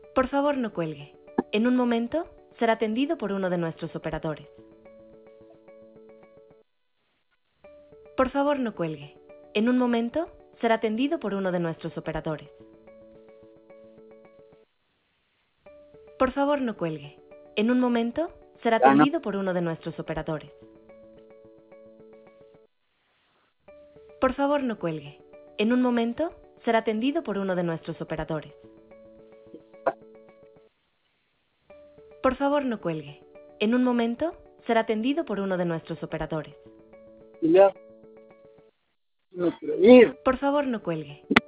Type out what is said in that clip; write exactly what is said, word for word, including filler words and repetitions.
Por favor, no cuelgue. En un momento será atendido por uno de nuestros operadores. Por favor, no cuelgue. En un momento será atendido por uno de nuestros operadores. Por favor, no cuelgue. En un momento será Ya no. atendido por uno de nuestros operadores. Por favor, no cuelgue. En un momento será atendido por uno de nuestros operadores. Por favor, no cuelgue. En un momento será atendido por uno de nuestros operadores. Y ya. No quiero ir. Por favor, no cuelgue.